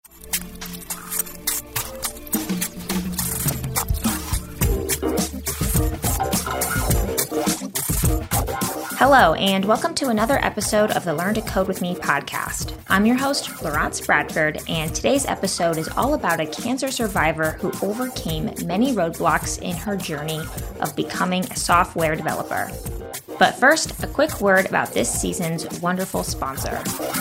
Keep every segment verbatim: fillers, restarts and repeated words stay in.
Hello, and welcome to another episode of the Learn to Code with Me podcast. I'm your host, Laurence Bradford, and today's episode is all about a cancer survivor who overcame many roadblocks in her journey of becoming a software developer. But first, a quick word about this season's wonderful sponsor.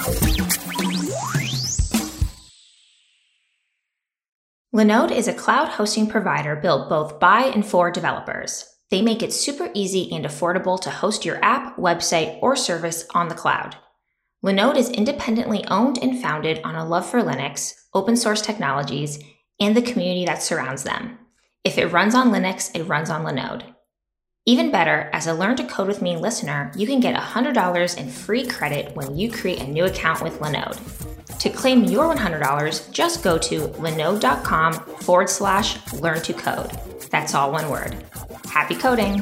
Linode is a cloud hosting provider built both by and for developers. They make it super easy and affordable to host your app, website, or service on the cloud. Linode is independently owned and founded on a love for Linux, open source technologies, and the community that surrounds them. If it runs on Linux, it runs on Linode. Even better, as a Learn to Code with Me listener, you can get one hundred dollars in free credit when you create a new account with Linode. To claim your one hundred dollars, just go to linode.com forward slash learn to code. That's all one word. Happy coding!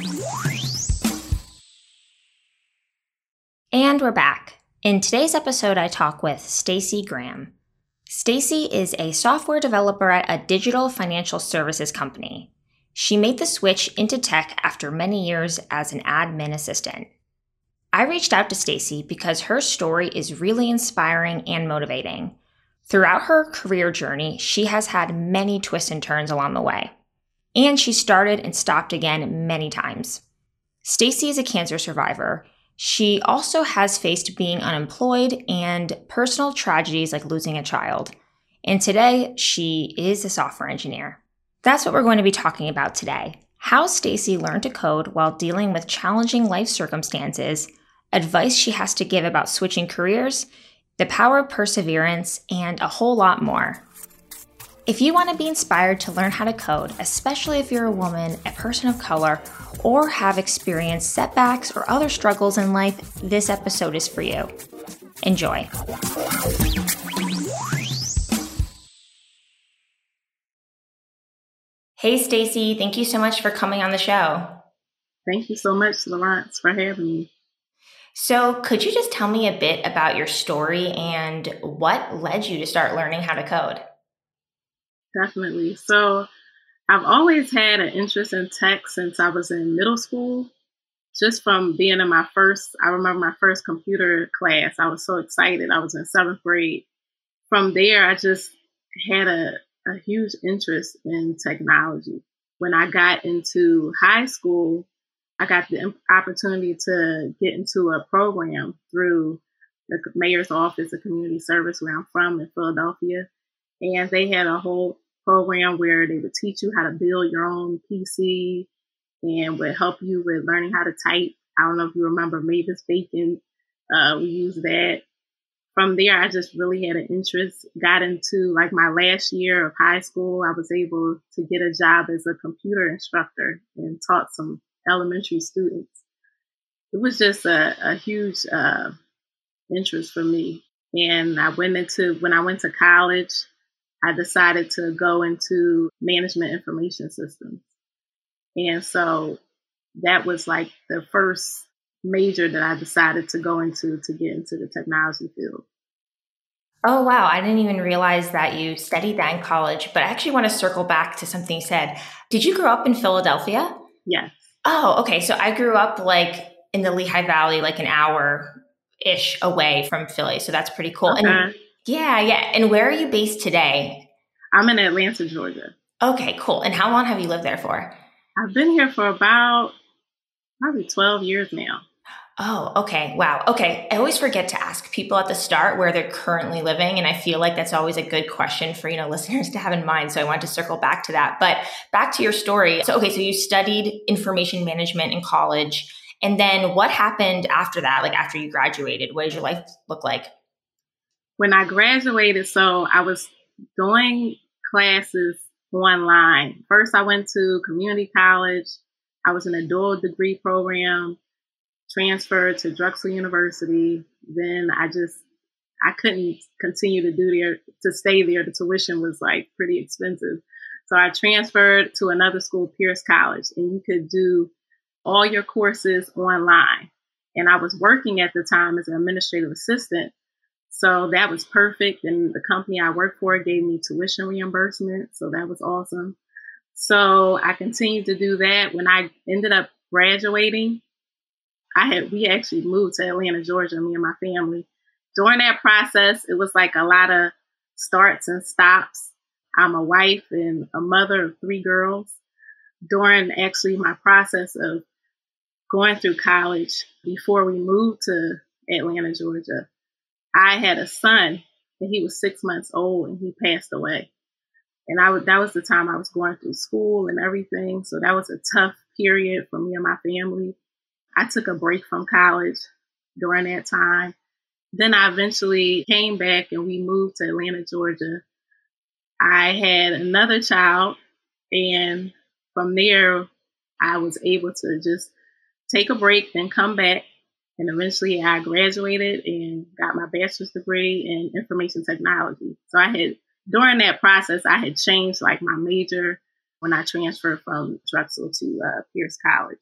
And we're back. In today's episode, I talk with Stacy Graham. Stacy is a software developer at a digital financial services company. She made the switch into tech after many years as an admin assistant. I reached out to Stacy because her story is really inspiring and motivating. Throughout her career journey, she has had many twists and turns along the way. And she started and stopped again many times. Stacy is a cancer survivor. She also has faced being unemployed and personal tragedies like losing a child. And today, she is a software engineer. That's what we're going to be talking about today. How Stacy learned to code while dealing with challenging life circumstances, advice she has to give about switching careers, the power of perseverance, and a whole lot more. If you want to be inspired to learn how to code, especially if you're a woman, a person of color, or have experienced setbacks or other struggles in life, this episode is for you. Enjoy. Hey, Stacy, thank you so much for coming on the show. Thank you so much, Laurence, for having me. So could you just tell me a bit about your story and what led you to start learning how to code? Definitely. So I've always had an interest in tech since I was in middle school. Just from being in my first, I remember my first computer class. I was so excited. I was in seventh grade. From there, I just had a, a huge interest in technology. When I got into high school, I got the opportunity to get into a program through the mayor's office of community service where I'm from in Philadelphia. And they had a whole program where they would teach you how to build your own P C and would help you with learning how to type. I don't know if you remember Mavis Bacon. Uh, we used that. From there, I just really had an interest. Got into like my last year of high school, I was able to get a job as a computer instructor and taught some elementary students. It was just a, a huge uh, interest for me. And I went into, when I went to college, I decided to go into management information systems. And so that was like the first major that I decided to go into to get into the technology field. Oh, wow. I didn't even realize that you studied that in college, but I actually want to circle back to something you said. Did you grow up in Philadelphia? Yes. Oh, okay. So I grew up like in the Lehigh Valley, like an hour-ish away from Philly. So that's pretty cool. Okay. And yeah, yeah. And where are you based today? I'm in Atlanta, Georgia. Okay, cool. And how long have you lived there for? I've been here for about probably twelve years now. Oh, okay. Wow. Okay. I always forget to ask people at the start where they're currently living. And I feel like that's always a good question for, you know, listeners to have in mind. So I want to circle back to that. But back to your story. So, okay. So you studied information management in college. And then what happened after that? Like after you graduated, what did your life look like? When I graduated, so I was doing classes online. First, I went to community college. I was in a dual degree program, transferred to Drexel University. Then I just, I couldn't continue to do there, to stay there. The tuition was like pretty expensive. So I transferred to another school, Pierce College, and you could do all your courses online. And I was working at the time as an administrative assistant. So that was perfect. And the company I worked for gave me tuition reimbursement. So that was awesome. So I continued to do that. When I ended up graduating, I had we actually moved to Atlanta, Georgia, me and my family. During that process, it was like a lot of starts and stops. I'm a wife and a mother of three girls. During actually my process of going through college before we moved to Atlanta, Georgia, I had a son and he was six months old and he passed away. And I was, that was the time I was going through school and everything. So that was a tough period for me and my family. I took a break from college during that time. Then I eventually came back and we moved to Atlanta, Georgia. I had another child, and from there, I was able to just take a break, then come back. And eventually I graduated and got my bachelor's degree in information technology. So I had, during that process, I had changed like my major when I transferred from Drexel to uh, Pierce College.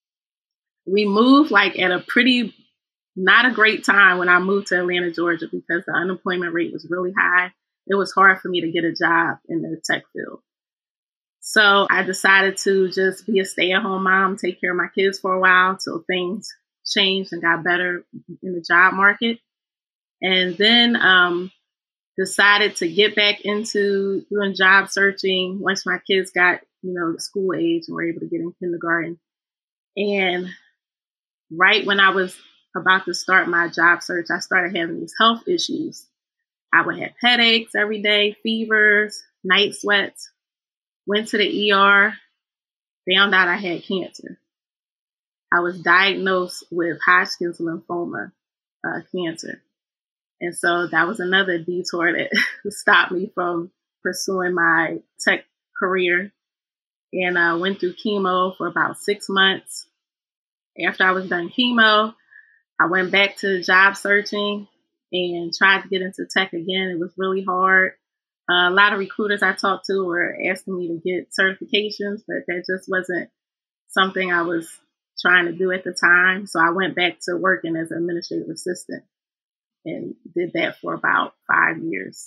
We moved like at a pretty, not a great time when I moved to Atlanta, Georgia, because the unemployment rate was really high. It was hard for me to get a job in the tech field. So I decided to just be a stay-at-home mom, take care of my kids for a while till things changed and got better in the job market. And then um, decided to get back into doing job searching once my kids got, you know, school age and were able to get in kindergarten. And right when I was about to start my job search, I started having these health issues. I would have headaches every day, fevers, night sweats, went to the E R, found out I had cancer. I was diagnosed with Hodgkin's lymphoma uh, cancer. And so that was another detour that stopped me from pursuing my tech career. And I went through chemo for about six months. After I was done chemo, I went back to job searching and tried to get into tech again. It was really hard. Uh, a lot of recruiters I talked to were asking me to get certifications, but that just wasn't something I was trying to do at the time. So I went back to working as an administrative assistant and did that for about five years.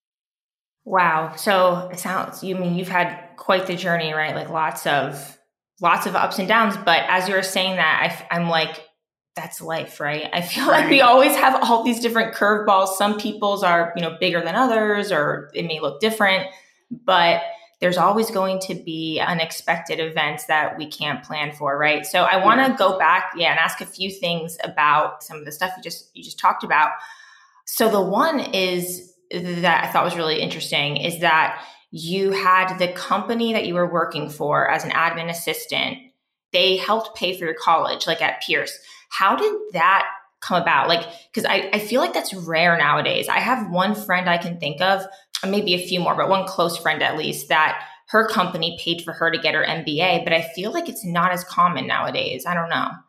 Wow. So it sounds, you mean you've had quite the journey, right? Like lots of, lots of ups and downs. But as you were saying that, I, I'm like, that's life, right? I feel like we always have all these different curveballs. Some people's are, you know, bigger than others, or it may look different, but there's always going to be unexpected events that we can't plan for, right? So I want to yeah. go back, yeah, and ask a few things about some of the stuff you just you just talked about. So the one is that I thought was really interesting is that you had the company that you were working for as an admin assistant. They helped pay for your college, like at Pierce. How did that come about? Like, because I, I feel like that's rare nowadays. I have one friend I can think of, or maybe a few more, but one close friend at least, that her company paid for her to get her M B A. But I feel like it's not as common nowadays. I don't know.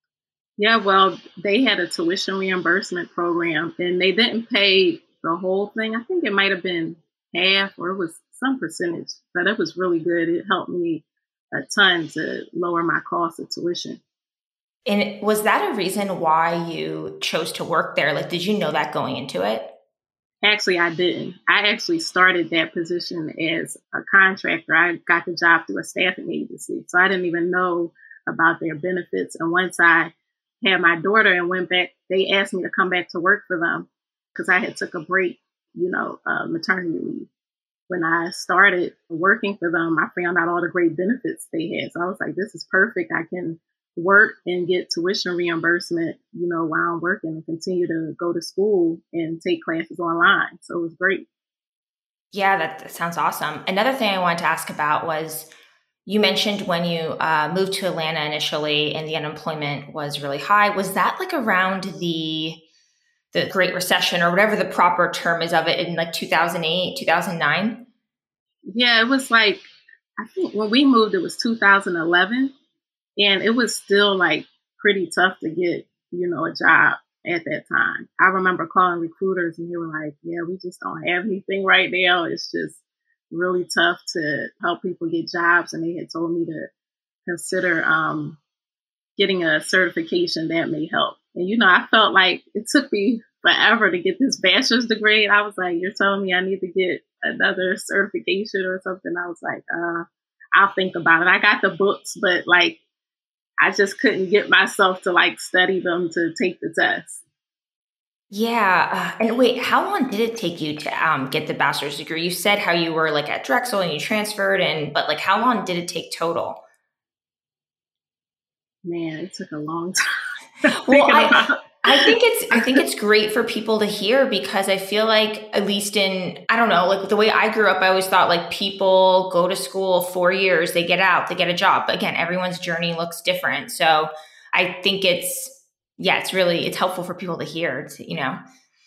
Yeah, well, they had a tuition reimbursement program and they didn't pay the whole thing. I think it might have been half or it was some percentage, but it was really good. It helped me a ton to lower my cost of tuition. And was that a reason why you chose to work there? Like, did you know that going into it? Actually, I didn't. I actually started that position as a contractor. I got the job through a staffing agency. So I didn't even know about their benefits. And once I had my daughter and went back, they asked me to come back to work for them because I had took a break, you know, uh, maternity leave. When I started working for them, I found out all the great benefits they had. So I was like, this is perfect. I can work and get tuition reimbursement, you know, while I'm working and continue to go to school and take classes online. So it was great. Yeah, that, that sounds awesome. Another thing I wanted to ask about was you mentioned when you uh, moved to Atlanta initially and the unemployment was really high. Was that like around the the Great Recession or whatever the proper term is of it in like two thousand eight, two thousand nine? Yeah, it was like, I think when we moved, it was two thousand eleven. And it was still like pretty tough to get, you know, a job at that time. I remember calling recruiters and they were like, yeah, we just don't have anything right now. It's just really tough to help people get jobs. And they had told me to consider um, getting a certification that may help. And, you know, I felt like it took me forever to get this bachelor's degree. And I was like, you're telling me I need to get another certification or something? I was like, uh, I'll think about it. I got the books, but like, I just couldn't get myself to like study them to take the test. Yeah. Uh, and wait, how long did it take you to um, get the bachelor's degree? You said how you were like at Drexel and you transferred, and but like how long did it take total? Man, it took a long time. Well, I, I think it's I think it's great for people to hear, because I feel like, at least in, I don't know, like the way I grew up, I always thought like people go to school four years, they get out, they get a job. But again, everyone's journey looks different. So I think it's, yeah, it's really, it's helpful for people to hear, to, you know.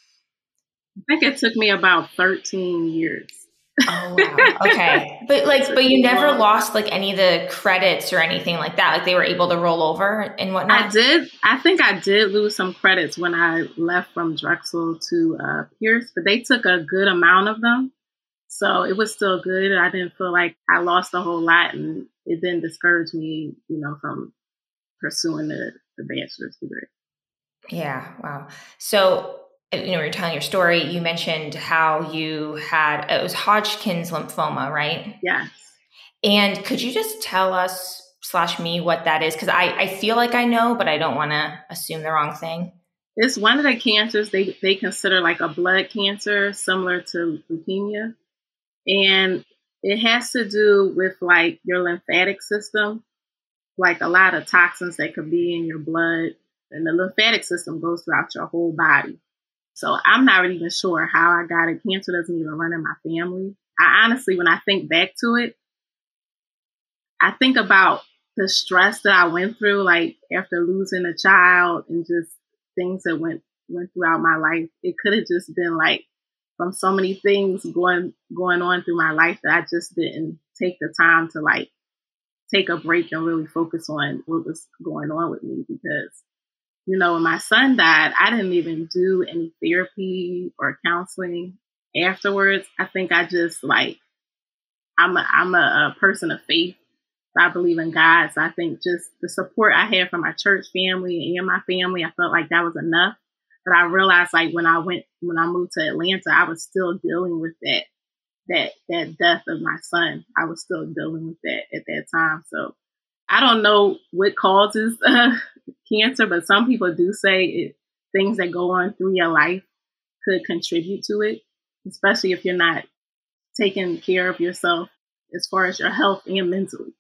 I think it took me about thirteen years. Oh, wow. Okay. But like, but you never lost like any of the credits or anything like that. Like they were able to roll over and whatnot. I did. I think I did lose some credits when I left from Drexel to uh, Pierce, but they took a good amount of them. So it was still good. I didn't feel like I lost a whole lot, and it didn't discourage me, you know, from pursuing the, the bachelor's degree. Yeah. Wow. So, you know, you're telling your story, you mentioned how you had, it was Hodgkin's lymphoma, right? Yes. And could you just tell us slash me what that is? Because I, I feel like I know, but I don't want to assume the wrong thing. It's one of the cancers they, they consider like a blood cancer, similar to leukemia. And it has to do with like your lymphatic system, like a lot of toxins that could be in your blood. And the lymphatic system goes throughout your whole body. So I'm not even sure how I got it. Cancer doesn't even run in my family. I honestly, when I think back to it, I think about the stress that I went through, like after losing a child and just things that went went throughout my life. It could have just been like from so many things going going on through my life that I just didn't take the time to like take a break and really focus on what was going on with me, because you know, when my son died, I didn't even do any therapy or counseling afterwards. I think I just like, I'm a, I'm a, a person of faith. I believe in God. So I think just the support I had from my church family and my family, I felt like that was enough. But I realized like when I went, when I moved to Atlanta, I was still dealing with that, that, that death of my son. I was still dealing with that at that time. So I don't know what causes uh, cancer, but some people do say it, things that go on through your life could contribute to it, especially if you're not taking care of yourself as far as your health and mentally.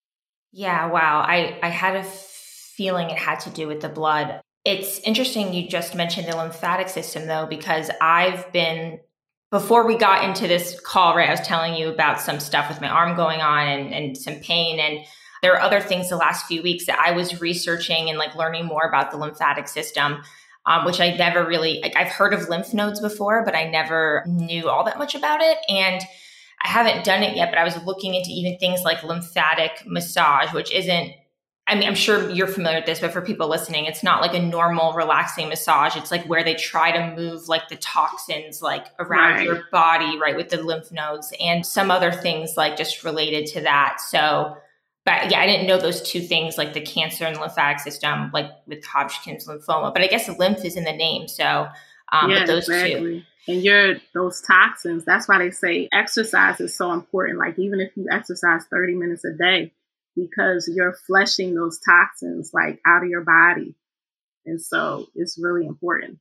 Yeah, wow. I, I had a feeling it had to do with the blood. It's interesting you just mentioned the lymphatic system, though, because I've been, before we got into this call, right, I was telling you about some stuff with my arm going on and, and some pain. And there are other things the last few weeks that I was researching and like learning more about the lymphatic system, um, which I never really, like I've heard of lymph nodes before, but I never knew all that much about it. And I haven't done it yet, but I was looking into even things like lymphatic massage, which isn't, I mean, I'm sure you're familiar with this, but for people listening, it's not like a normal relaxing massage. It's like where they try to move like the toxins like around right. your body, right, with the lymph nodes and some other things like just related to that. So But yeah, I didn't know those two things, like the cancer and the lymphatic system, like with Hodgkin's lymphoma. But I guess the lymph is in the name. So um, yeah, but those exactly. two. And you're those toxins, that's why they say exercise is so important. Like even if you exercise thirty minutes a day, because you're flushing those toxins like out of your body. And so it's really important.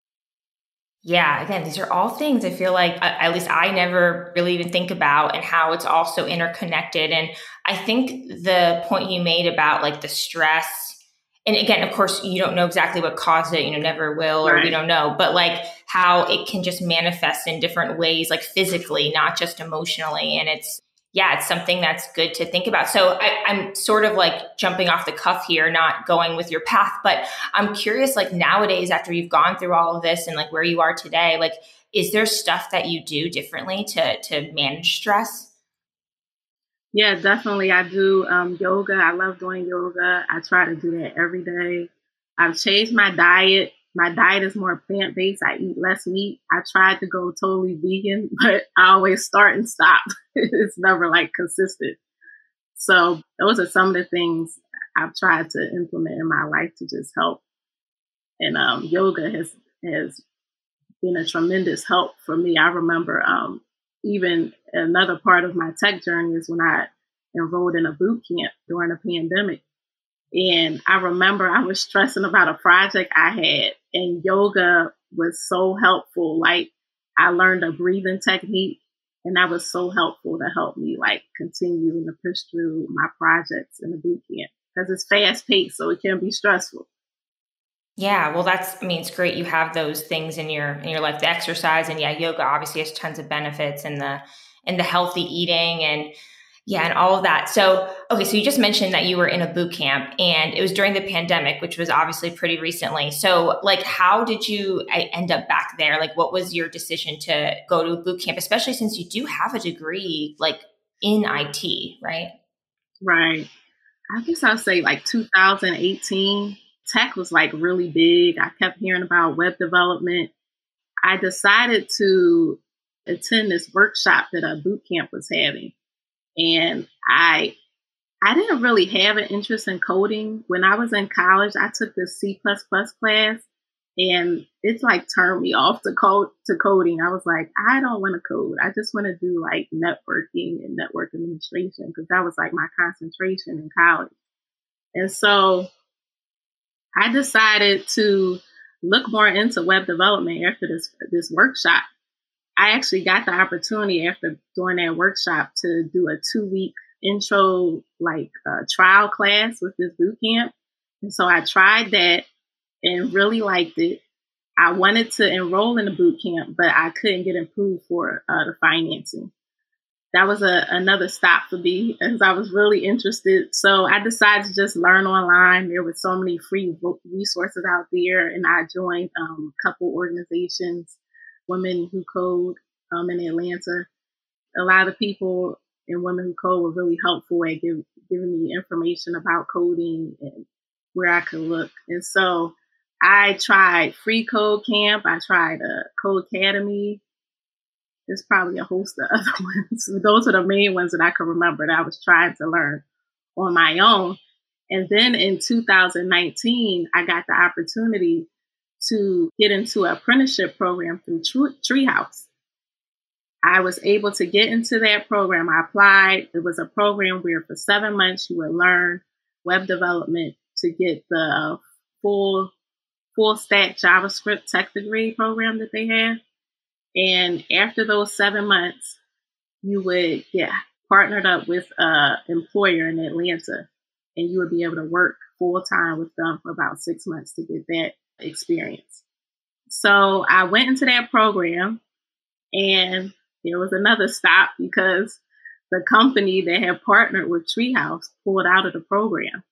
Yeah, again, these are all things I feel like, uh, at least I never really even think about, and how it's also interconnected. And I think the point you made about like the stress, and again, of course, you don't know exactly what caused it, you know, never will, or right. we don't know, but like how it can just manifest in different ways, like physically, not just emotionally. And it's, yeah, it's something that's good to think about. So I, I'm sort of like jumping off the cuff here, not going with your path, but I'm curious, like nowadays, after you've gone through all of this and like where you are today, like, is there stuff that you do differently to, to manage stress? Yeah, definitely. I do um, yoga. I love doing yoga. I try to do that every day. I've changed my diet. My diet is more plant-based. I eat less meat. I tried to go totally vegan, but I always start and stop. It's never like consistent. So those are some of the things I've tried to implement in my life to just help. And um, yoga has has been a tremendous help for me. I remember um, even another part of my tech journey is when I enrolled in a boot camp during the pandemic. And I remember I was stressing about a project I had, and yoga was so helpful. Like, I learned a breathing technique, and that was so helpful to help me like continue to push through my projects in the boot camp because it's fast paced, so it can be stressful. Yeah, well, that's, I mean, it's great you have those things in your in your life, the exercise, and yeah, yoga obviously has tons of benefits, and the and the healthy eating, and yeah, and all of that. So, okay, so you just mentioned that you were in a boot camp, and it was during the pandemic, which was obviously pretty recently. So, like, how did you uh, end up back there? Like, what was your decision to go to a boot camp, especially since you do have a degree like in I T, right? Right. I guess I'll say like two thousand eighteen, tech was like really big. I kept hearing about web development. I decided to attend this workshop that a boot camp was having. And I I didn't really have an interest in coding. When I was in college, I took this C plus plus class, and it's like turned me off to code to coding. I was like, I don't want to code. I just want to do like networking and network administration because that was like my concentration in college. And so I decided to look more into web development after this this workshop. I actually got the opportunity after doing that workshop to do a two week intro, like uh, trial class with this boot camp. And so I tried that and really liked it. I wanted to enroll in the boot camp, but I couldn't get approved for uh, the financing. That was a, another stop for me as I was really interested. So I decided to just learn online. There were so many free resources out there, and I joined um, a couple organizations, Women Who Code um, in Atlanta. A lot of people in Women Who Code were really helpful at give, giving me information about coding and where I could look. And so I tried Free Code Camp. I tried a Code Academy. There's probably a host of other ones. Those are the main ones that I can remember that I was trying to learn on my own. And then in two thousand nineteen, I got the opportunity to get into an apprenticeship program through Treehouse. I was able to get into that program. I applied. It was a program where for seven months you would learn web development to get the full full stack JavaScript tech degree program that they have. And after those seven months, you would get partnered up with an employer in Atlanta, and you would be able to work full time with them for about six months to get that experience. So I went into that program, and there was another stop because the company that had partnered with Treehouse pulled out of the program.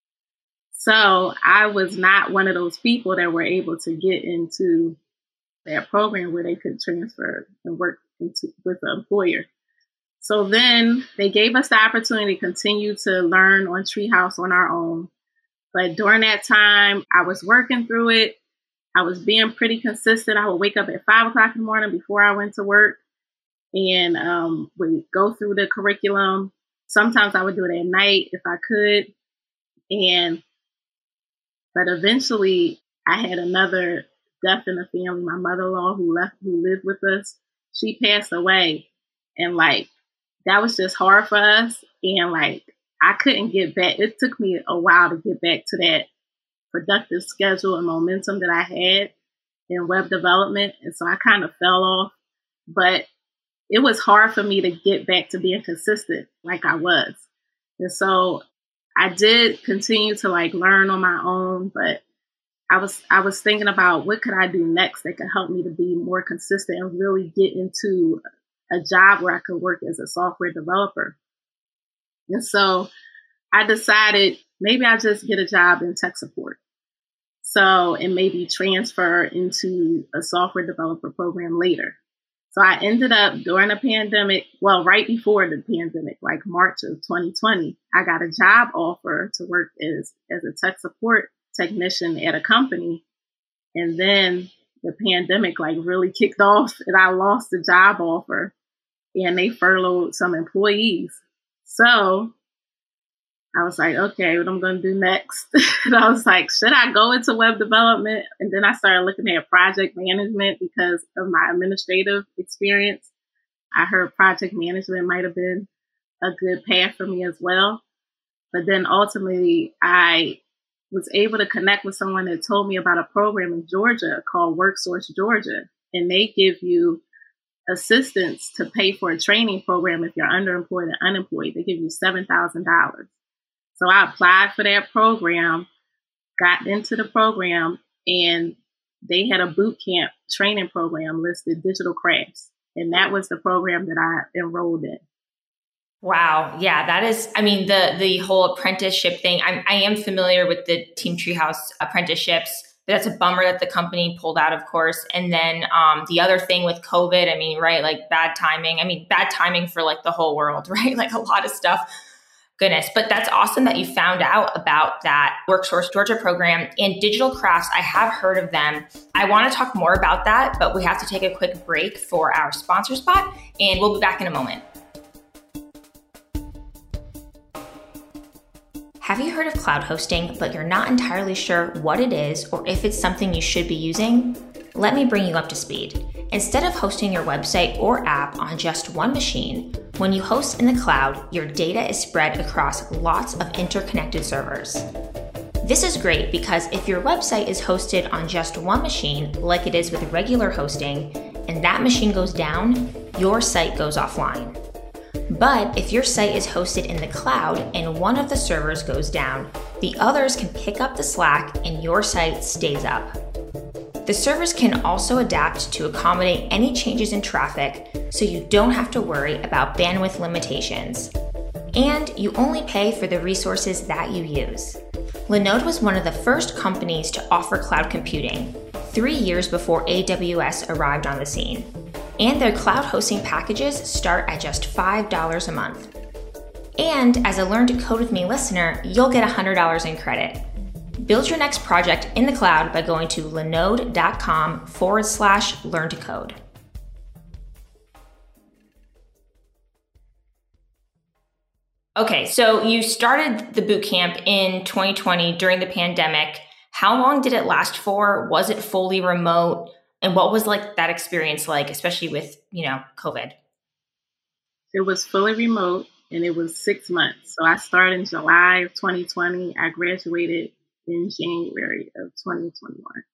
So I was not one of those people that were able to get into that program where they could transfer and work into, with the employer. So then they gave us the opportunity to continue to learn on Treehouse on our own. But during that time, I was working through it. I was being pretty consistent. I would wake up at five o'clock in the morning before I went to work and um, would go through the curriculum. Sometimes I would do it at night if I could. And but eventually I had another death in the family. My mother-in-law who left, who lived with us, she passed away. And like, that was just hard for us. And like, I couldn't get back. It took me a while to get back to that productive schedule and momentum that I had in web development. And so I kind of fell off, but it was hard for me to get back to being consistent like I was. And so I did continue to like learn on my own, but I was I was thinking about what could I do next that could help me to be more consistent and really get into a job where I could work as a software developer. And so I decided maybe I just get a job in tech support. So, and maybe transfer into a software developer program later. So I ended up during the pandemic, well, right before the pandemic, like March of twenty twenty, I got a job offer to work as, as a tech support technician at a company. And then the pandemic like really kicked off and I lost the job offer and they furloughed some employees. So I was like, okay, what I'm going to do next? And I was like, should I go into web development? And then I started looking at project management because of my administrative experience. I heard project management might have been a good path for me as well. But then ultimately, I was able to connect with someone that told me about a program in Georgia called WorkSource Georgia. And they give you assistance to pay for a training program if you're underemployed and unemployed. They give you seven thousand dollars. So I applied for that program, got into the program, and they had a boot camp training program listed, Digital Crafts. And that was the program that I enrolled in. Wow. Yeah, that is, I mean, the the whole apprenticeship thing, I'm, I am familiar with the Team Treehouse apprenticeships, but that's a bummer that the company pulled out, of course. And then um, the other thing with COVID, I mean, right, like bad timing. I mean, bad timing for like the whole world, right? Like a lot of stuff. Goodness. But that's awesome that you found out about that WorkSource Georgia program and Digital Crafts. I have heard of them. I want to talk more about that, but we have to take a quick break for our sponsor spot, and we'll be back in a moment. Have you heard of cloud hosting, but you're not entirely sure what it is or if it's something you should be using? Let me bring you up to speed. Instead of hosting your website or app on just one machine, when you host in the cloud, your data is spread across lots of interconnected servers. This is great because if your website is hosted on just one machine, like it is with regular hosting, and that machine goes down, your site goes offline. But if your site is hosted in the cloud and one of the servers goes down, the others can pick up the slack and your site stays up. The servers can also adapt to accommodate any changes in traffic, so you don't have to worry about bandwidth limitations. And you only pay for the resources that you use. Linode was one of the first companies to offer cloud computing, three years before A W S arrived on the scene. And their cloud hosting packages start at just five dollars a month. And as a Learn to Code with Me listener, you'll get one hundred dollars in credit. Build your next project in the cloud by going to linode.com forward slash learn to code. Okay, so you started the bootcamp in twenty twenty during the pandemic. How long did it last for? Was it fully remote? And what was like that experience like, especially with, you know, COVID? It was fully remote and it was six months. So I started in July of twenty twenty. I graduated in January of twenty twenty-one.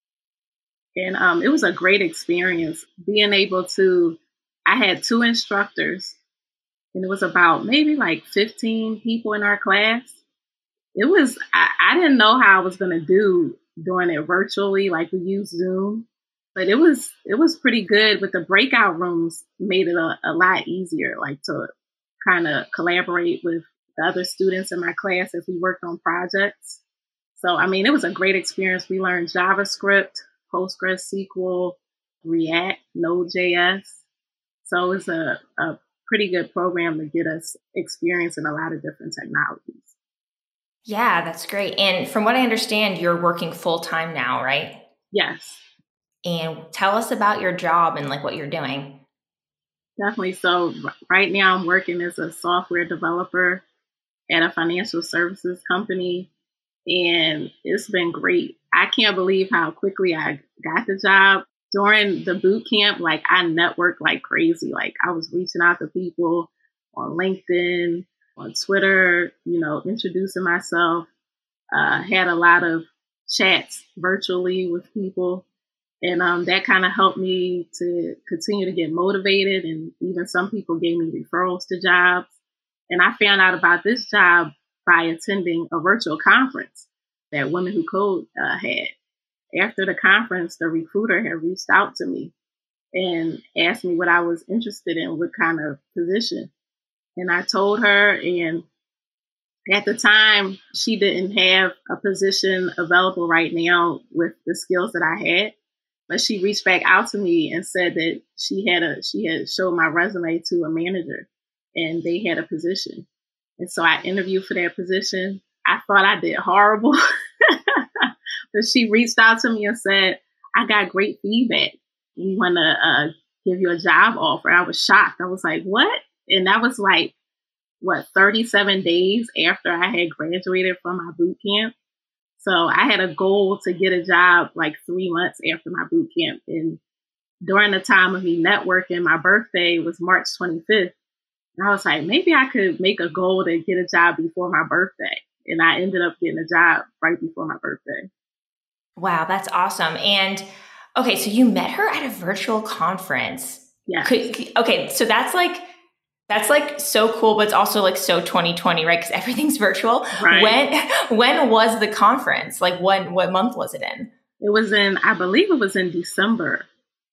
And um, it was a great experience being able to, I had two instructors and it was about maybe like fifteen people in our class. It was, I, I didn't know how I was going to do doing it virtually, like we use Zoom, but it was, it was pretty good. With the breakout rooms made it a, a lot easier, like to kind of collaborate with the other students in my class as we worked on projects. So, I mean, it was a great experience. We learned JavaScript, PostgreSQL, React, Node.js. So it was a, a pretty good program to get us experience in a lot of different technologies. Yeah, that's great. And from what I understand, you're working full time now, right? Yes. And tell us about your job and like what you're doing. Definitely. So right now I'm working as a software developer at a financial services company. And it's been great. I can't believe how quickly I got the job. During the boot camp, like I networked like crazy. Like I was reaching out to people on LinkedIn, on Twitter, you know, introducing myself. Uh, had a lot of chats virtually with people. And um, that kind of helped me to continue to get motivated. And even some people gave me referrals to jobs. And I found out about this job by attending a virtual conference that Women Who Code uh, had. After the conference, the recruiter had reached out to me and asked me what I was interested in, what kind of position. And I told her, and at the time, she didn't have a position available right now with the skills that I had. But she reached back out to me and said that she had a she had showed my resume to a manager and they had a position. And so I interviewed for that position. I thought I did horrible. But she reached out to me and said, I got great feedback. We want to uh, give you a job offer. I was shocked. I was like, what? And that was like what, thirty-seven days after I had graduated from my boot camp. So I had a goal to get a job like three months after my boot camp. And during the time of me networking, my birthday was March twenty-fifth. And I was like, maybe I could make a goal to get a job before my birthday. And I ended up getting a job right before my birthday. Wow, that's awesome. And okay, so you met her at a virtual conference. Yeah. Okay, so that's like, that's like so cool, but it's also like so twenty twenty, right? Because everything's virtual. Right. When when was the conference? Like when, what month was it in? It was in, I believe it was in December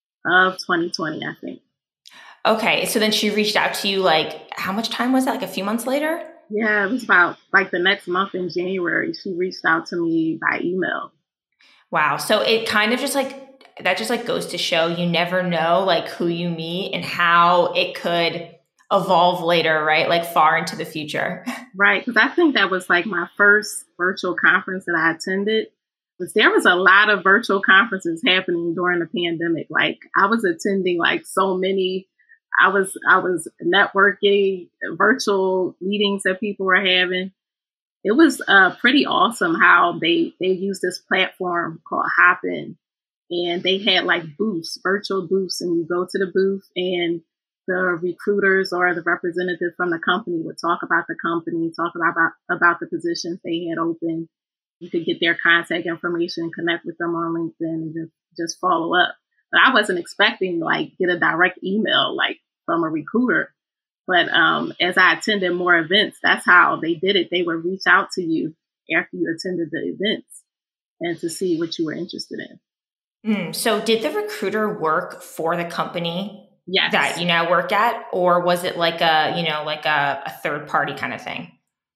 of twenty twenty, I think. Okay, so then she reached out to you like, how much time was that? Like a few months later? Yeah, it was about like the next month in January. She reached out to me by email. Wow. So it kind of just like, that just like goes to show you never know like who you meet and how it could evolve later, right? Like far into the future. Right. Because I think that was like my first virtual conference that I attended. Because there was a lot of virtual conferences happening during the pandemic. Like I was attending like so many. I was I was networking, virtual meetings that people were having. It was uh, pretty awesome how they they used this platform called Hopin, and they had like booths, virtual booths, and you go to the booth and the recruiters or the representative from the company would talk about the company, talk about, about, about the positions they had open. You could get their contact information, connect with them on LinkedIn, and just, just follow up. But I wasn't expecting like get a direct email like from a recruiter. But um, as I attended more events, that's how they did it. They would reach out to you after you attended the events and to see what you were interested in. Mm, so did the recruiter work for the company yes. that you now work at, or was it like a, you know, like a, a third party kind of thing?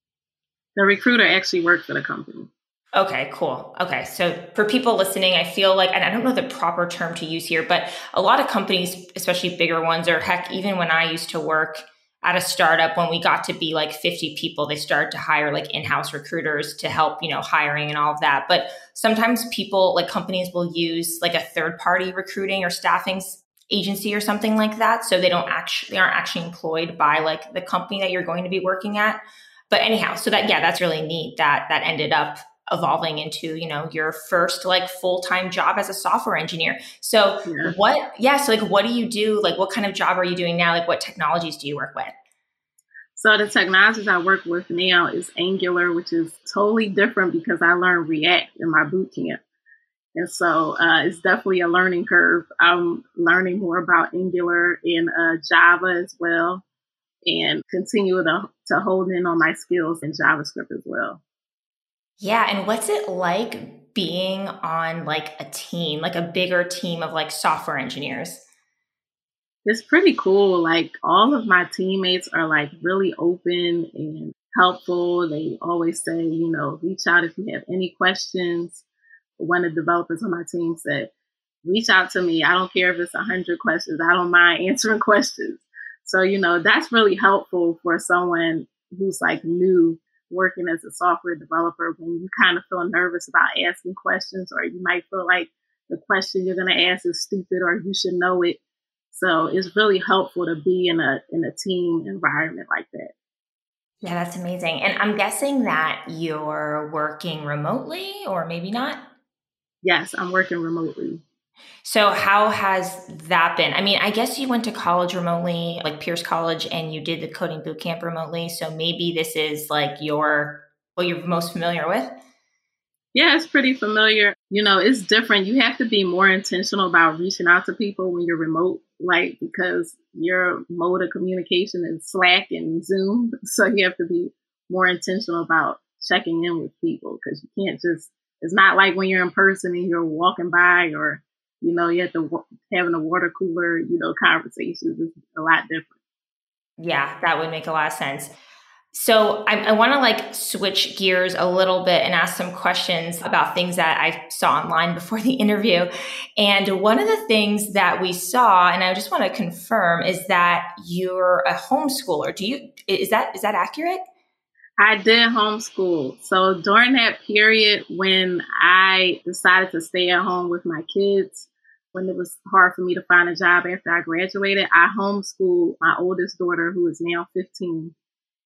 The recruiter actually worked for the company. Okay, cool. Okay. So for people listening, I feel like, and I don't know the proper term to use here, but a lot of companies, especially bigger ones, or heck, even when I used to work at a startup, when we got to be like fifty people, they started to hire like in-house recruiters to help, you know, hiring and all of that. But sometimes people, like companies will use like a third party recruiting or staffing agency or something like that. So they don't actually, they aren't actually employed by like the company that you're going to be working at. But anyhow, so that, yeah, that's really neat that that ended up evolving into, you know, your first like full-time job as a software engineer. So yeah. what, yeah. So like, what do you do? Like, what kind of job are you doing now? Like, what technologies do you work with? So the technologies I work with now is Angular, which is totally different because I learned React in my boot camp. And so uh, it's definitely a learning curve. I'm learning more about Angular and uh, Java as well, and continue to, to hold in on my skills in JavaScript as well. Yeah. And what's it like being on like a team, like a bigger team of like software engineers? It's pretty cool. Like all of my teammates are like really open and helpful. They always say, you know, reach out if you have any questions. One of the developers on my team said, reach out to me. I don't care if it's a hundred questions. I don't mind answering questions. So, you know, that's really helpful for someone who's like new working as a software developer, when you kind of feel nervous about asking questions, or you might feel like the question you're going to ask is stupid or you should know it. So it's really helpful to be in a in a team environment like that. Yeah, that's amazing. And I'm guessing that you're working remotely, or maybe not? Yes, I'm working remotely. So how has that been? I mean, I guess you went to college remotely, like Pierce College, and you did the coding bootcamp remotely. So maybe this is like your, what you're most familiar with? Yeah, it's pretty familiar. You know, it's different. You have to be more intentional about reaching out to people when you're remote, like because your mode of communication is Slack and Zoom. So you have to be more intentional about checking in with people, because you can't just, it's not like when you're in person and you're walking by, or, you know, you have to having a water cooler, you know, conversations. It's a lot different. Yeah, that would make a lot of sense. So I, I want to like switch gears a little bit and ask some questions about things that I saw online before the interview. And one of the things that we saw, and I just want to confirm, is that you're a homeschooler. Do you, is that, is that accurate? I did homeschool. So during that period when I decided to stay at home with my kids, when it was hard for me to find a job after I graduated, I homeschooled my oldest daughter, who is now fifteen.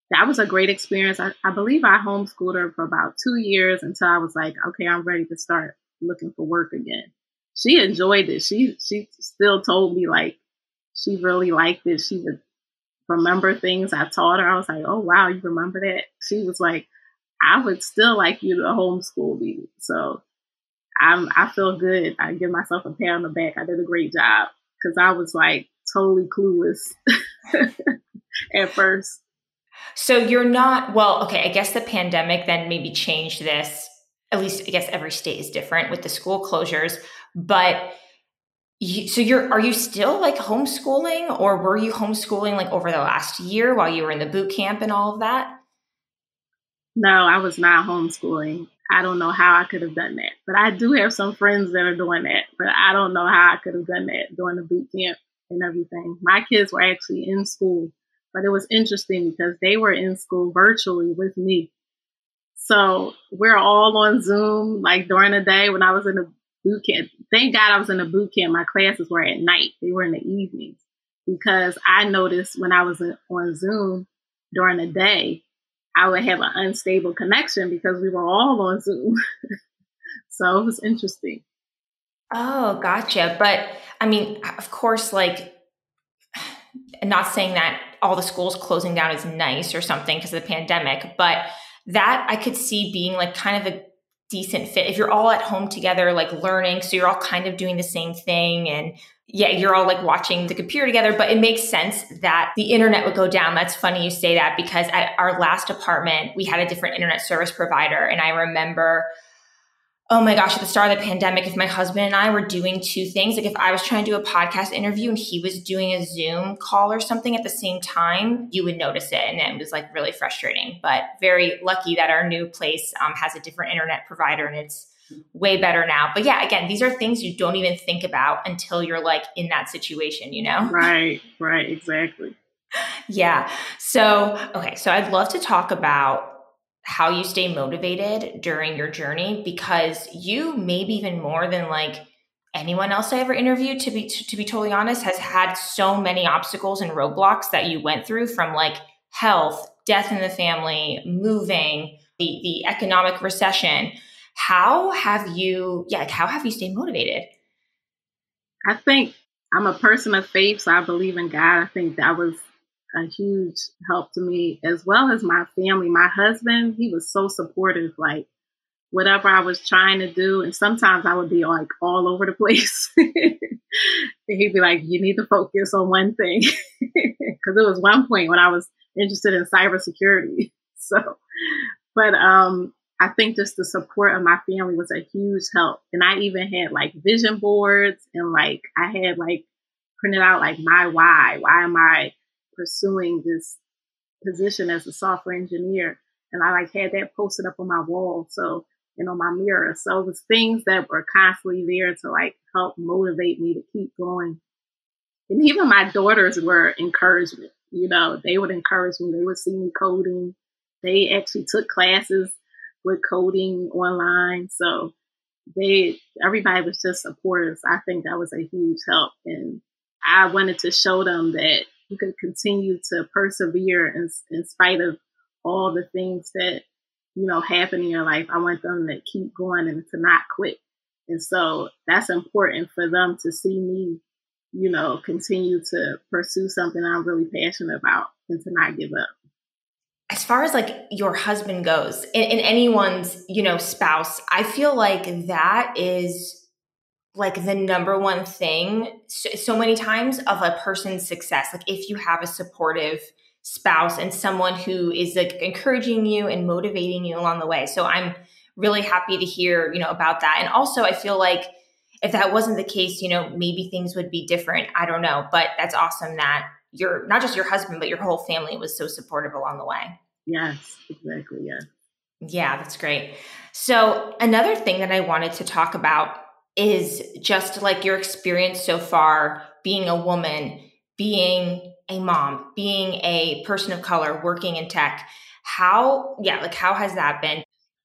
that was a great experience. I, I believe I homeschooled her for about two years until I was like, okay, I'm ready to start looking for work again. She enjoyed it. She she still told me like she really liked it. She would remember things I taught her. I was like, oh wow, you remember that? She was like, I would still like you to homeschool me. So I'm I feel good. I give myself a pat on the back. I did a great job because I was like totally clueless at first. So you're not, well, okay, I guess the pandemic then maybe changed this. At least I guess every state is different with the school closures, but you, so you're, are you still like homeschooling, or were you homeschooling like over the last year while you were in the boot camp and all of that? No, I was not homeschooling. I don't know how I could have done that, but I do have some friends that are doing that, but I don't know how I could have done that during the boot camp and everything. My kids were actually in school, but it was interesting because they were in school virtually with me. So we're all on Zoom, like during the day when I was in the boot camp. Thank God I was in the boot camp. My classes were at night. They were in the evenings because I noticed when I was on Zoom during the day, I would have an unstable connection because we were all on Zoom. So it was interesting. Oh, gotcha. But I mean, of course, like, not saying that all the schools closing down is nice or something because of the pandemic, but that I could see being like kind of a decent fit if you're all at home together, like learning. So you're all kind of doing the same thing. And yeah, you're all like watching the computer together, but it makes sense that the internet would go down. That's funny you say that because at our last apartment, we had a different internet service provider. And I remember, oh my gosh, at the start of the pandemic, if my husband and I were doing two things, like if I was trying to do a podcast interview and he was doing a Zoom call or something at the same time, you would notice it. And it was like really frustrating, but very lucky that our new place um, has a different internet provider and it's way better now. But yeah, again, these are things you don't even think about until you're like in that situation, you know? Right, right, exactly. Yeah. So, okay. So I'd love to talk about how you stay motivated during your journey, because you, maybe even more than like anyone else I ever interviewed, to be to, to be totally honest, has had so many obstacles and roadblocks that you went through, from like health, death in the family, moving, the the economic recession. How have you, yeah, like how have you stayed motivated? I think I'm a person of faith, so I believe in God. I think that was a huge help to me, as well as my family. My husband, he was so supportive, like whatever I was trying to do. And sometimes I would be like all over the place. He'd be like, you need to focus on one thing. Because it was one point when I was interested in cybersecurity. So, but um, I think just the support of my family was a huge help. And I even had like vision boards, and like I had like printed out like my why. Why am I pursuing this position as a software engineer? And I like had that posted up on my wall, so, and on my mirror. So it was things that were constantly there to like help motivate me to keep going. And even my daughters were encouragement. You know, they would encourage me. They would see me coding. They actually took classes with coding online. So they, everybody was just supportive. I think that was a huge help. And I wanted to show them that you could continue to persevere in, in spite of all the things that, you know, happen in your life. I want them to keep going and to not quit. And so that's important for them to see me, you know, continue to pursue something I'm really passionate about and to not give up. As far as like your husband goes, and, and anyone's, you know, spouse, I feel like that is like the number one thing so, so many times of a person's success. Like if you have a supportive spouse and someone who is like encouraging you and motivating you along the way. So I'm really happy to hear, you know, about that. And also I feel like if that wasn't the case, you know, maybe things would be different. I don't know, but that's awesome that you're not just your husband, but your whole family was so supportive along the way. Yes, exactly. Yeah. Yeah, that's great. So another thing that I wanted to talk about is just like your experience so far being a woman, being a mom, being a person of color, working in tech. How, yeah, like how has that been?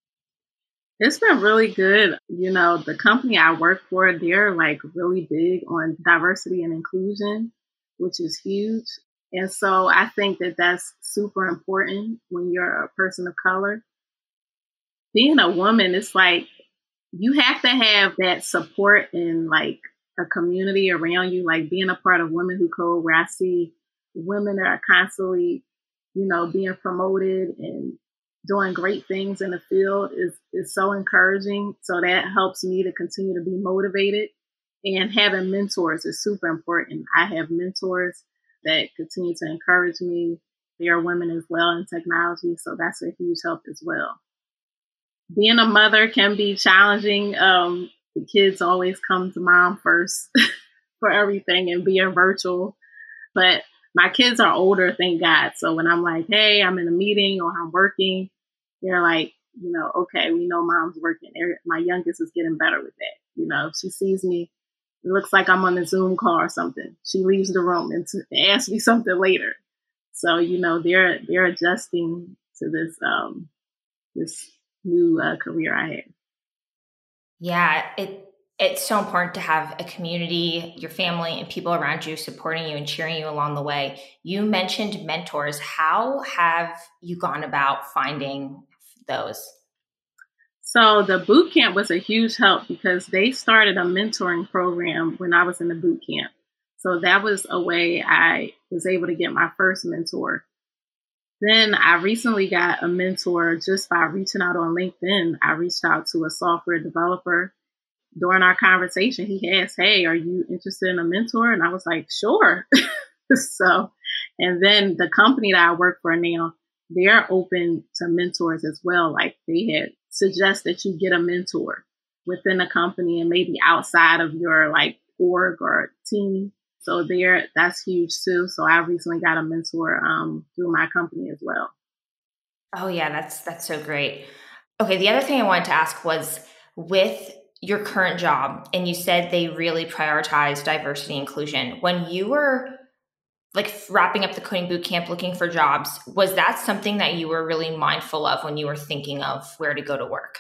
It's been really good. You know, the company I work for, they're like really big on diversity and inclusion, which is huge. And so I think that that's super important when you're a person of color. Being a woman, it's like you have to have that support in like a community around you, like being a part of Women Who Code, where I see women that are constantly, you know, being promoted and doing great things in the field is, is so encouraging. So that helps me to continue to be motivated. And having mentors is super important. I have mentors that continue to encourage me. They are women as well in technology, so that's a huge help as well. Being a mother can be challenging. Um, the kids always come to mom first for everything and being virtual. But my kids are older, thank God. So when I'm like, hey, I'm in a meeting or I'm working, they're like, you know, okay, we know mom's working. My youngest is getting better with that. You know, if she sees me, it looks like I'm on a Zoom call or something, she leaves the room and to ask me something later. So, you know, they're they're adjusting to this um, this new uh, career I have. Yeah, it it's so important to have a community, your family, and people around you supporting you and cheering you along the way. You mentioned mentors. How have you gone about finding those? So the boot camp was a huge help because they started a mentoring program when I was in the boot camp. So that was a way I was able to get my first mentor. Then I recently got a mentor just by reaching out on LinkedIn. I reached out to a software developer. During our conversation, he asked, hey, are you interested in a mentor? And I was like, sure. So, and then the company that I work for now, they're open to mentors as well. Like they had suggest that you get a mentor within a company and maybe outside of your like org or team. So there, that's huge too. So I recently got a mentor um, through my company as well. Oh yeah, that's that's so great. Okay, the other thing I wanted to ask was with your current job, and you said they really prioritize diversity and inclusion. When you were like wrapping up the coding boot camp, looking for jobs, was that something that you were really mindful of when you were thinking of where to go to work?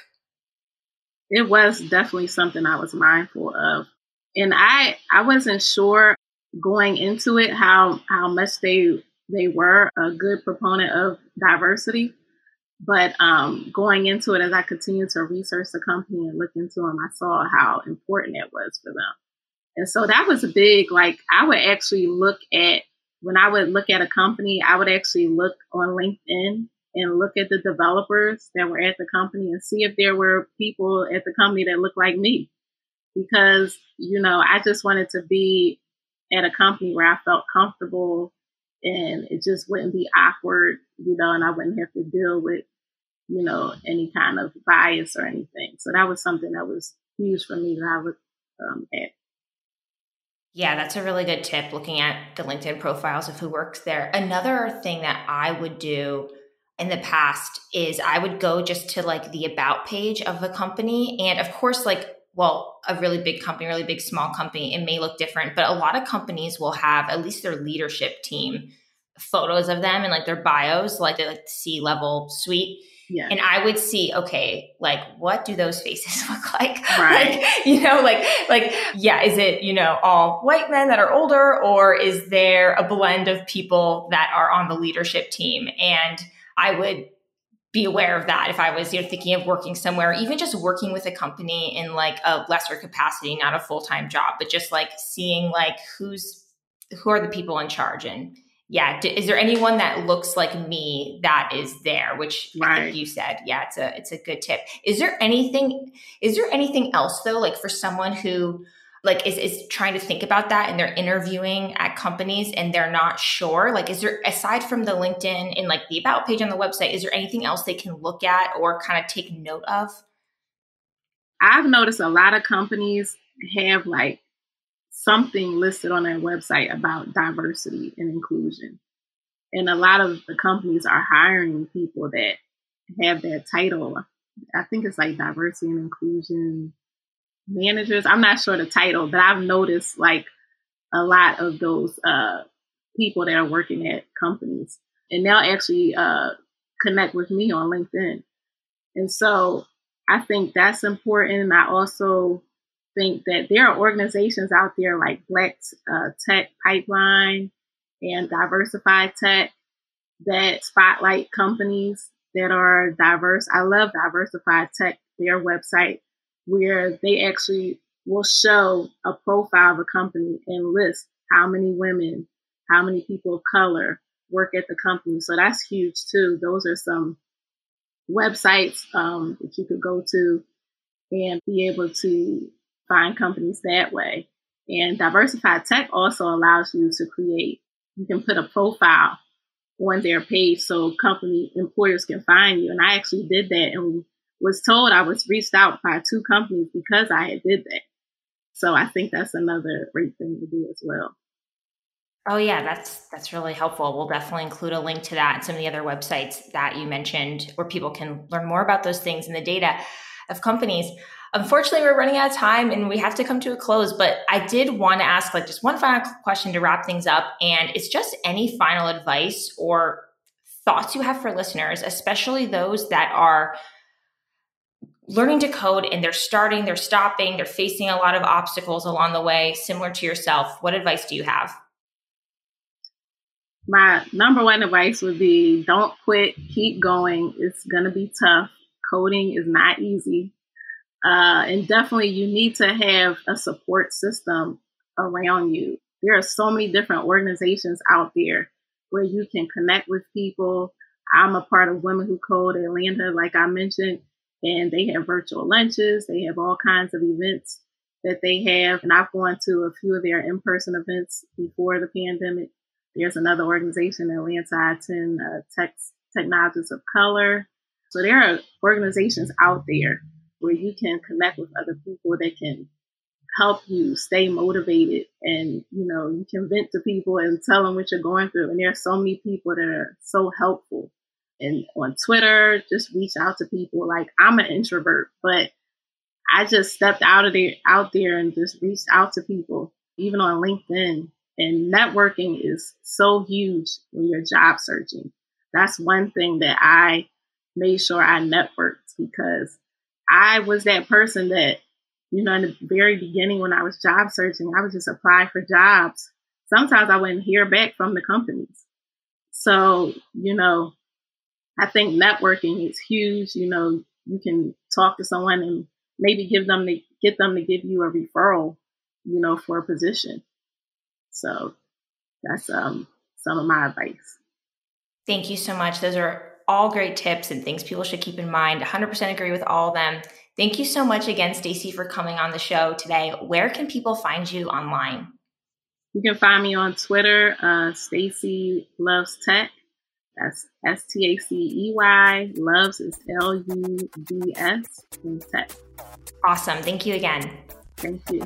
It was definitely something I was mindful of. And I I wasn't sure going into it how how much they they were a good proponent of diversity. But um, going into it, as I continued to research the company and look into them, I saw how important it was for them. And so that was a big, like, I would actually look at, when I would look at a company, I would actually look on LinkedIn and look at the developers that were at the company and see if there were people at the company that looked like me. Because, you know, I just wanted to be at a company where I felt comfortable and it just wouldn't be awkward, you know, and I wouldn't have to deal with, you know, any kind of bias or anything. So that was something that was huge for me that I looked um, at. Yeah, that's a really good tip, looking at the LinkedIn profiles of who works there. Another thing that I would do in the past is I would go just to like the about page of a company. And of course, like, well, a really big company, really big, small company, it may look different, but a lot of companies will have at least their leadership team photos of them and like their bios, like the like C-level suite. Yeah. And I would see, okay, like what do those faces look like? Right. Like, you know, like, like, yeah, is it, you know, all white men that are older, or is there a blend of people that are on the leadership team? And I would be aware of that if I was, you know, thinking of working somewhere, even just working with a company in like a lesser capacity, not a full-time job, but just like seeing like who's, who are the people in charge. And yeah, is there anyone that looks like me that is there? Which Right. I think you said, yeah, it's a, it's a good tip. Is there anything, is there anything else though, like for someone who like is, is trying to think about that and they're interviewing at companies and they're not sure, like, is there, aside from the LinkedIn and like the about page on the website, is there anything else they can look at or kind of take note of? I've noticed a lot of companies have like something listed on their website about diversity and inclusion. And a lot of the companies are hiring people that have that title. I think it's like diversity and inclusion managers. I'm not sure the title, but I've noticed like a lot of those uh, people that are working at companies, and they'll actually uh, connect with me on LinkedIn. And so I think that's important. And I also think that there are organizations out there like Black uh, Tech Pipeline and Diversified Tech that spotlight companies that are diverse. I love Diversified Tech, their website, where they actually will show a profile of a company and list how many women, how many people of color work at the company. So that's huge too. Those are some websites um, that you could go to and be able to find companies that way. And Diversified Tech also allows you to create, you can put a profile on their page so company employers can find you. And I actually did that and was told I was reached out by two companies because I had did that. So I think that's another great thing to do as well. Oh yeah, that's that's really helpful. We'll definitely include a link to that and some of the other websites that you mentioned where people can learn more about those things and the data of companies. Unfortunately, we're running out of time and we have to come to a close, but I did want to ask like just one final question to wrap things up. And it's just any final advice or thoughts you have for listeners, especially those that are learning to code and they're starting, they're stopping, they're facing a lot of obstacles along the way, similar to yourself. What advice do you have? My number one advice would be don't quit, keep going. It's going to be tough. Coding is not easy. Uh, and definitely you need to have a support system around you. There are so many different organizations out there where you can connect with people. I'm a part of Women Who Code Atlanta, like I mentioned, and they have virtual lunches. They have all kinds of events that they have. And I've gone to a few of their in-person events before the pandemic. There's another organization in Atlanta I attend, uh, Tech, Technologists of Color. So there are organizations out there where you can connect with other people that can help you stay motivated, and you know you can vent to people and tell them what you're going through. And there are so many people that are so helpful. And on Twitter, just reach out to people. Like I'm an introvert, but I just stepped out of there, out there, and just reached out to people, even on LinkedIn. And networking is so huge when you're job searching. That's one thing that I made sure I networked, because I was that person that, you know, in the very beginning when I was job searching, I would just apply for jobs. Sometimes I wouldn't hear back from the companies. So, you know, I think networking is huge. You know, you can talk to someone and maybe give them the, get them to give you a referral, you know, for a position. So that's um, some of my advice. Thank you so much. Those are all great tips and things people should keep in mind. one hundred percent agree with all of them. Thank you so much again, Stacey, for coming on the show today. Where can people find you online? You can find me on Twitter, uh, Stacey Loves Tech. That's S T A C E Y. Loves is L U V S in Tech. Awesome. Thank you again. Thank you.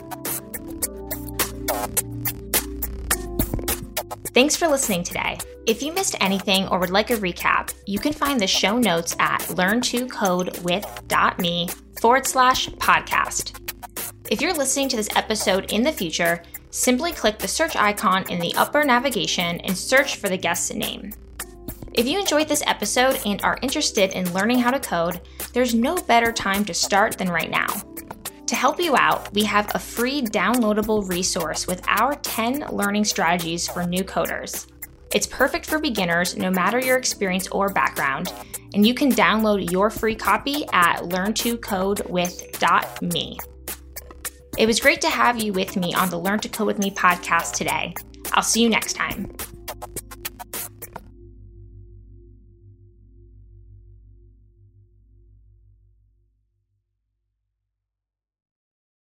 Thanks for listening today. If you missed anything or would like a recap, you can find the show notes at learntocodewith.me forward slash podcast. If you're listening to this episode in the future, simply click the search icon in the upper navigation and search for the guest's name. If you enjoyed this episode and are interested in learning how to code, there's no better time to start than right now. To help you out, we have a free downloadable resource with our ten learning strategies for new coders. It's perfect for beginners, no matter your experience or background, and you can download your free copy at learn to code with dot me. It was great to have you with me on the Learn to Code with Me podcast today. I'll see you next time.